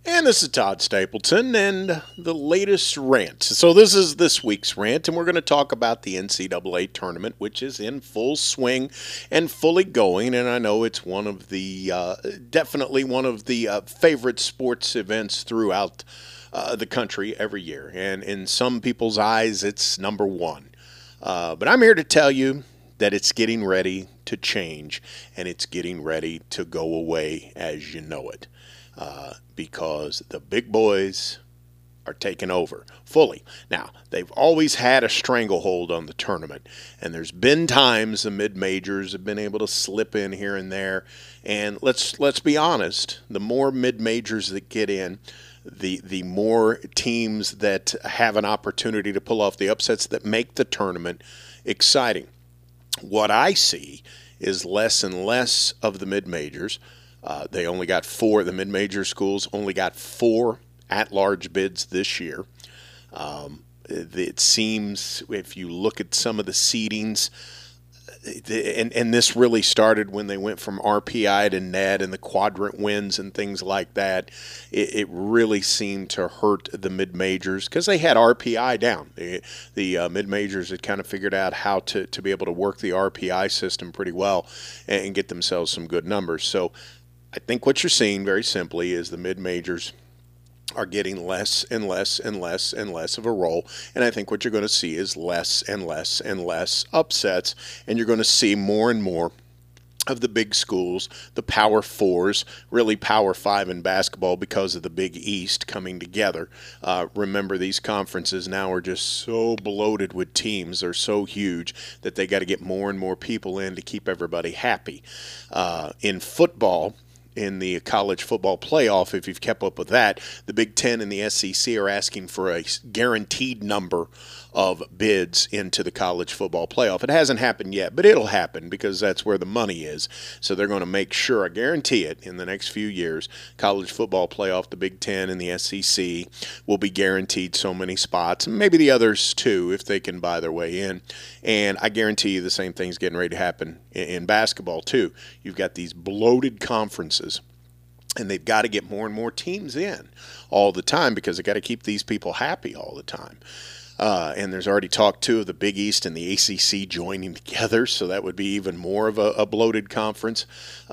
And this is Todd Stapleton and the latest rant. So, this is this week's rant, and we're going to talk about the NCAA tournament, which is in full swing and fully going. And I know it's one of the definitely one of the favorite sports events throughout the country every year. And in some people's eyes, it's number one. But I'm here to tell you that it's getting ready to change and it's getting ready to go away as you know it because the big boys are taking over fully. Now, they've always had a stranglehold on the tournament, and there's been times the mid-majors have been able to slip in here and there. And let's be honest, the more mid-majors that get in, the more teams that have an opportunity to pull off the upsets that make the tournament exciting. What I see is less and less of the mid-majors. They only got four. The mid-major schools only got four at-large bids this year. It seems, if you look at some of the seedings, and this really started when they went from RPI to NET and the quadrant wins and things like that. It really seemed to hurt the mid-majors because they had RPI down. The mid-majors had kind of figured out how to be able to work the RPI system pretty well and get themselves some good numbers. So I think what you're seeing very simply is the mid-majors are getting less and less and less and less of a role. And I think what you're going to see is less and less and less upsets. And you're going to see more and more of the big schools, the Power Fours, really Power Five in basketball because of the Big East coming together. Remember, these conferences now are just so bloated with teams. They're so huge that they got to get more and more people in to keep everybody happy. In football, in the college football playoff, if you've kept up with that, the Big Ten and the SEC are asking for a guaranteed number of bids into the college football playoff. It hasn't happened yet, but it'll happen because that's where the money is. So they're going to make sure, I guarantee it, in the next few years, college football playoff, the Big Ten and the SEC will be guaranteed so many spots, and maybe the others too, if they can buy their way in. And I guarantee you the same thing's getting ready to happen in basketball too. You've got these bloated conferences, and they've got to get more and more teams in all the time because they've got to keep these people happy all the time. And there's already talk, too, of the Big East and the ACC joining together, so that would be even more of a bloated conference.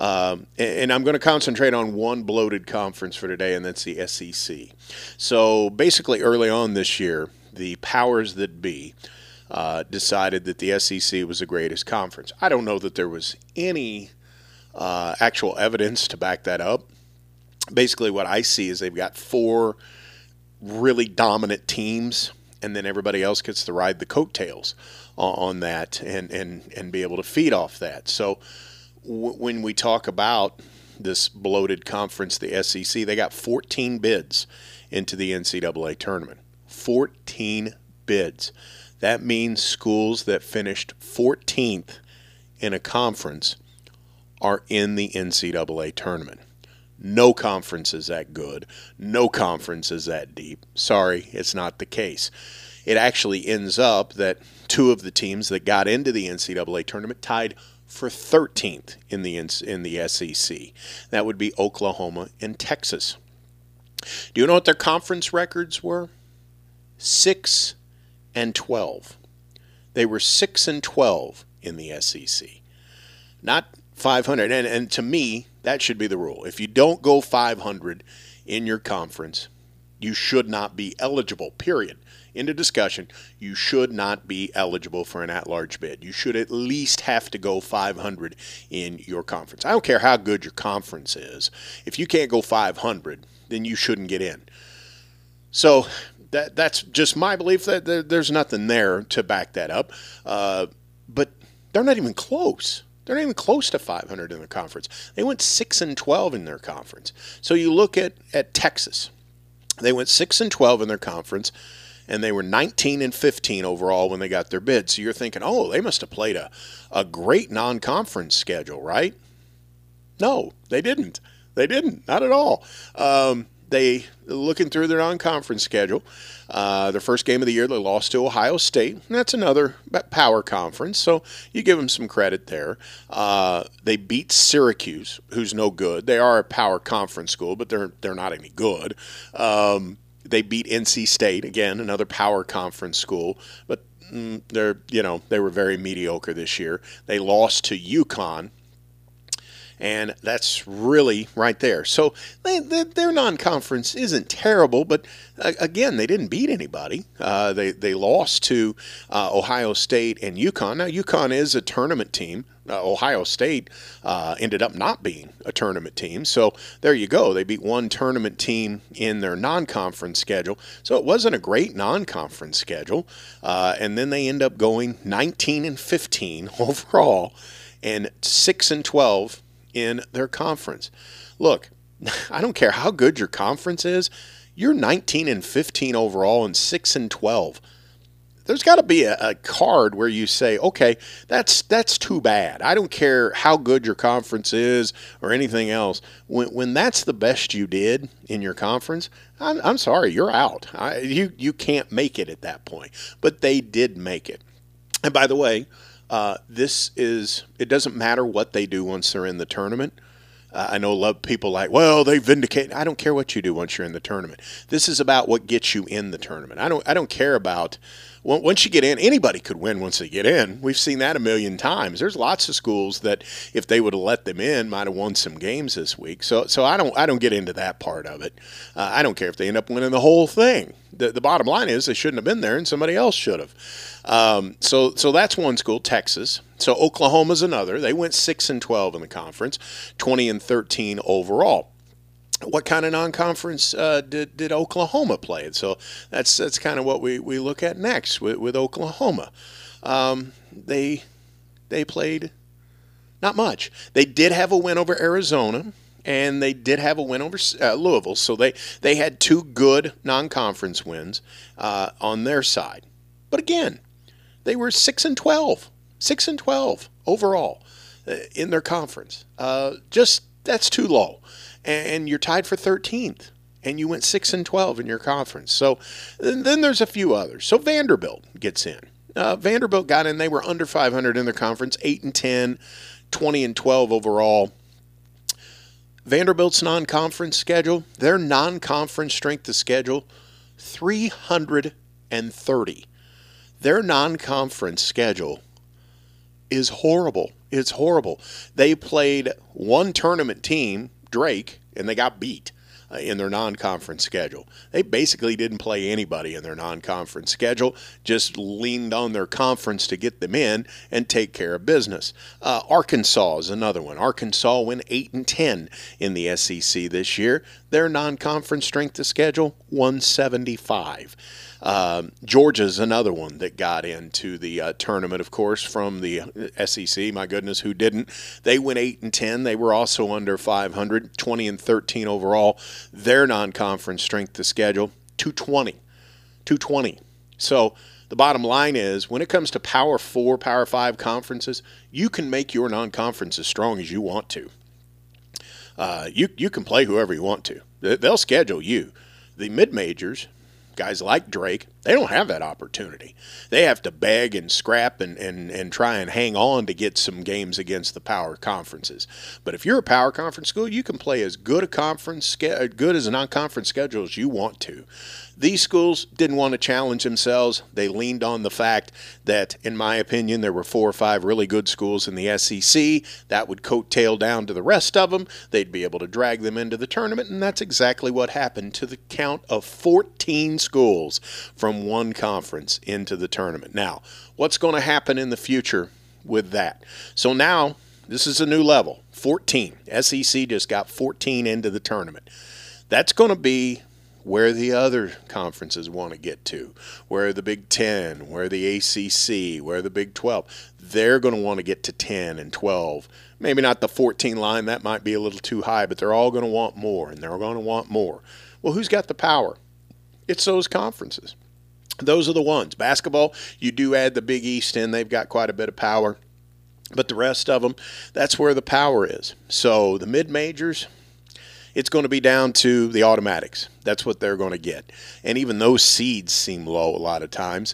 And I'm going to concentrate on one bloated conference for today, and that's the SEC. So basically early on this year, the powers that be decided that the SEC was the greatest conference. I don't know that there was any actual evidence to back that up. Basically what I see is they've got four really dominant teams, and then everybody else gets to ride the coattails on that and be able to feed off that. So when we talk about this bloated conference, the SEC, they got 14 bids into the NCAA tournament. 14 bids. That means schools that finished 14th in a conference are in the NCAA tournament. No conference is that good. No conference is that deep. Sorry, it's not the case. It actually ends up that two of the teams that got into the NCAA tournament tied for 13th in the SEC. That would be Oklahoma and Texas. Do you know what their conference records were? 6-12. They were 6-12 in the SEC. Not 500. And to me, that should be the rule. If you don't go 500 in your conference, you should not be eligible, period. Into discussion, you should not be eligible for an at-large bid. You should at least have to go 500 in your conference. I don't care how good your conference is. If you can't go 500, then you shouldn't get in. So that's just my belief that there's nothing there to back that up. But they're not even close. They're not even close to 500 in their conference. They went 6-12 in their conference. So you look at Texas. They went 6-12 in their conference, and they were 19-15 overall when they got their bid. So you're thinking, oh, they must have played a great non-conference schedule, right? No, they didn't. They didn't. Not at all. they looking through their non-conference schedule. Their first game of the year, they lost to Ohio State. And that's another power conference, so you give them some credit there. They beat Syracuse, who's no good. They are a power conference school, but they're not any good. They beat NC State, again, another power conference school, but they were very mediocre this year. They lost to UConn. And that's really right there. So their non-conference isn't terrible, but again, they didn't beat anybody. They lost to Ohio State and UConn. Now, UConn is a tournament team. Ohio State ended up not being a tournament team. So there you go. They beat one tournament team in their non-conference schedule. So it wasn't a great non-conference schedule. And then they end up going 19-15 overall and 6-12 in their conference. Look, I don't care how good your conference is. You're 19-15 overall and 6-12. There's got to be a card where you say, okay, that's too bad. I don't care how good your conference is or anything else. When that's the best you did in your conference, I'm sorry, you're out. You can't make it at that point. But they did make it. And by the way, it doesn't matter what they do once they're in the tournament. I know a lot of people like, well, they vindicate. I don't care what you do once you're in the tournament. This is about what gets you in the tournament. I don't care about once you get in. Anybody could win once they get in. We've seen that a million times. There's lots of schools that if they would have let them in, might have won some games this week. So I don't get into that part of it. I don't care if they end up winning the whole thing. The bottom line is they shouldn't have been there and somebody else should have. So that's one school, Texas. So Oklahoma's another. They went 6-12 in the conference, 20-13 overall. What kind of non-conference did Oklahoma play? And so that's kind of what we look at next with Oklahoma. They played not much. They did have a win over Arizona, and they did have a win over Louisville. So they had two good non-conference wins on their side. But again, they were 6-12. 6-12 overall in their conference. That's too low. And you're tied for 13th. And you went 6-12 in your conference. So then there's a few others. So Vanderbilt gets in. Vanderbilt got in. They were under 500 in their conference, 8-10, 20-12 overall. Vanderbilt's non-conference schedule, their non-conference strength of schedule, 330. Their non-conference schedule is horrible. It's horrible. They played one tournament team, Drake, and they got beat in their non-conference schedule. They basically didn't play anybody in their non-conference schedule, just leaned on their conference to get them in and take care of business. Arkansas is another one. Arkansas went 8-10 in the SEC this year. Their non-conference strength of schedule, 175. Georgia's another one that got into the tournament, of course, from the SEC. My goodness, who didn't? They went 8-10. They were also under 500, 20-13 overall. Their non-conference strength of schedule, 220. So the bottom line is, when it comes to Power 4, Power 5 conferences, you can make your non-conference as strong as you want to. You can play whoever you want to. They'll schedule you. The mid-majors, guys like Drake, they don't have that opportunity. They have to beg and scrap and try and hang on to get some games against the power conferences. But if you're a power conference school, you can play as good as a non-conference schedule as you want to. These schools didn't want to challenge themselves. They leaned on the fact that, in my opinion, there were 4 or 5 really good schools in the SEC. That would coattail down to the rest of them. They'd be able to drag them into the tournament, and that's exactly what happened to the count of 14 schools from one conference into the tournament. Now, what's going to happen in the future with that? So now, this is a new level, 14. SEC just got 14 into the tournament. That's going to be where the other conferences want to get to, where the Big Ten, where the ACC, where the Big 12. They're going to want to get to 10 and 12. Maybe not the 14 line. That might be a little too high, but they're all going to want more, and they're going to want more. Well, who's got the power? It's those conferences. Those are the ones. Basketball, you do add the Big East in. They've got quite a bit of power. But the rest of them, that's where the power is. So the mid-majors, It's going to be down to the automatics. That's what they're going to get. And even those seeds seem low a lot of times.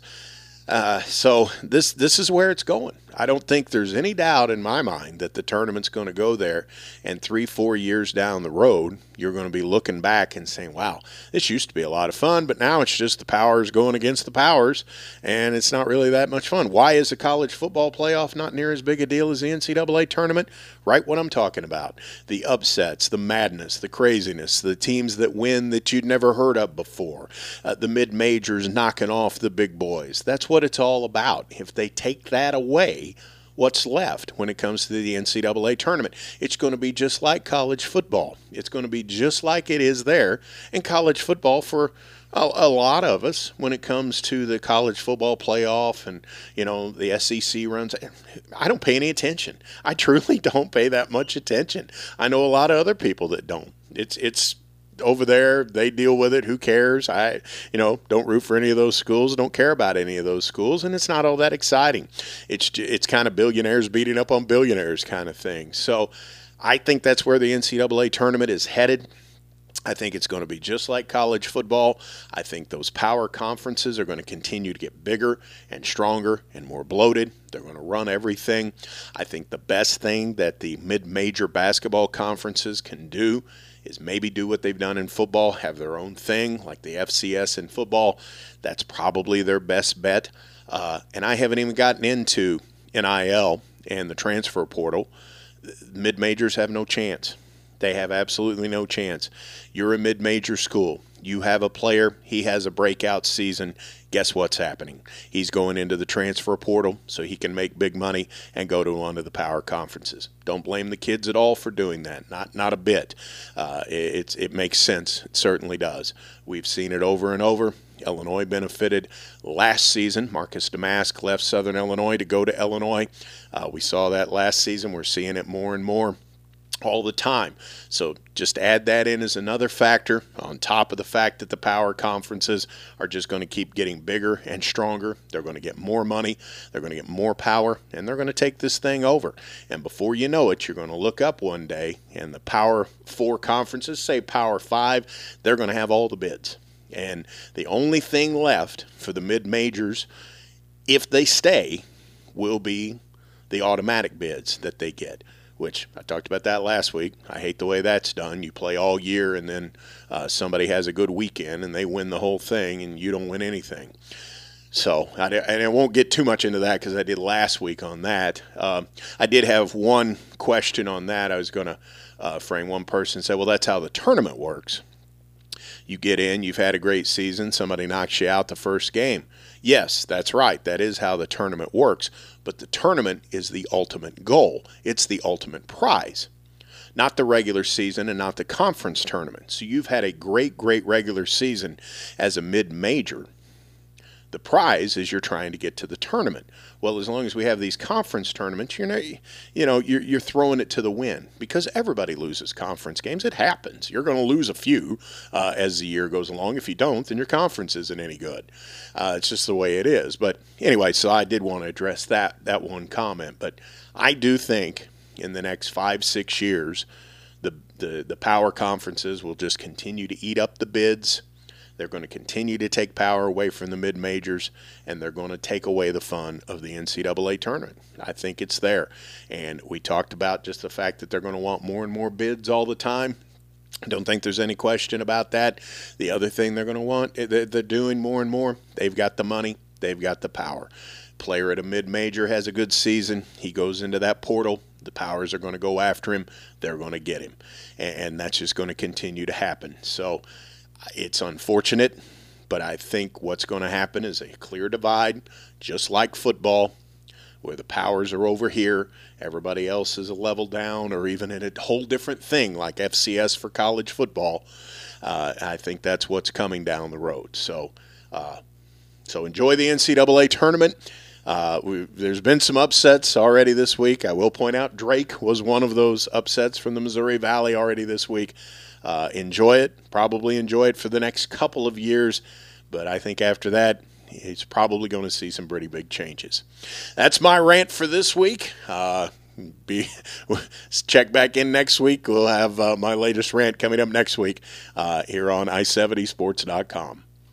So this is where it's going. I don't think there's any doubt in my mind that the tournament's going to go there, and 3-4 years down the road, you're going to be looking back and saying, wow, this used to be a lot of fun, but now it's just the powers going against the powers, and it's not really that much fun. Why is the college football playoff not near as big a deal as the NCAA tournament? Right what I'm talking about. The upsets, the madness, the craziness, the teams that win that you'd never heard of before, the mid-majors knocking off the big boys. That's what it's all about. If they take that away, what's left when it comes to the NCAA tournament? It's going to be just like college football. It's going to be just like it is there in college football for a lot of us when it comes to the college football playoff and, the SEC runs. I don't pay any attention. I truly don't pay that much attention. I know a lot of other people that don't. It's over there, they deal with it. Who cares? I don't root for any of those schools, don't care about any of those schools, and it's not all that exciting. It's kind of billionaires beating up on billionaires kind of thing. So I think that's where the NCAA tournament is headed. I think it's going to be just like college football. I think those power conferences are going to continue to get bigger and stronger and more bloated. They're going to run everything. I think the best thing that the mid-major basketball conferences can do is maybe do what they've done in football, have their own thing, like the FCS in football. That's probably their best bet. And I haven't even gotten into NIL and the transfer portal. Mid-majors have no chance. They have absolutely no chance. You're a mid-major school. You have a player. He has a breakout season. Guess what's happening? He's going into the transfer portal so he can make big money and go to one of the power conferences. Don't blame the kids at all for doing that. Not a bit. It makes sense. It certainly does. We've seen it over and over. Illinois benefited last season. Marcus Damask left Southern Illinois to go to Illinois. We saw that last season. We're seeing it more and more all the time. So just add that in as another factor on top of the fact that the power conferences are just going to keep getting bigger and stronger. They're going to get more money. They're going to get more power, and they're going to take this thing over. And before you know it, you're going to look up one day, and the Power 4 conferences, say Power 5, they're going to have all the bids. And the only thing left for the mid-majors, if they stay, will be the automatic bids that they get, which I talked about that last week. I hate the way that's done. You play all year, and then somebody has a good weekend, and they win the whole thing, and you don't win anything. So, and I won't get too much into that because I did last week on that. I did have one question on that. I was going to frame one person say, well, that's how the tournament works. You get in, you've had a great season, somebody knocks you out the first game. Yes, that's right. That is how the tournament works. But the tournament is the ultimate goal. It's the ultimate prize, not the regular season and not the conference tournament. So you've had a great regular season as a mid-major. The prize is you're trying to get to the tournament. Well, as long as we have these conference tournaments, you're throwing it to the wind because everybody loses conference games. It happens. You're going to lose a few as the year goes along. If you don't, then your conference isn't any good. It's just the way it is. But anyway, so I did want to address that one comment. But I do think in the next 5-6 years, the power conferences will just continue to eat up the bids. They're going to continue to take power away from the mid-majors, and they're going to take away the fun of the NCAA tournament. I think it's there. And we talked about just the fact that they're going to want more and more bids all the time. I don't think there's any question about that. The other thing they're going to want, they're doing more and more, they've got the money, they've got the power. Player at a mid-major has a good season. He goes into that portal. The powers are going to go after him. They're going to get him. And that's just going to continue to happen. So it's unfortunate, but I think what's going to happen is a clear divide, just like football, where the powers are over here, everybody else is a level down, or even in a whole different thing like FCS for college football. I think that's what's coming down the road. So enjoy the NCAA tournament. There's been some upsets already this week. I will point out Drake was one of those upsets from the Missouri Valley already this week. Enjoy it. Probably enjoy it for the next couple of years. But I think after that, he's probably going to see some pretty big changes. That's my rant for this week. check back in next week. We'll have my latest rant coming up next week here on i70sports.com.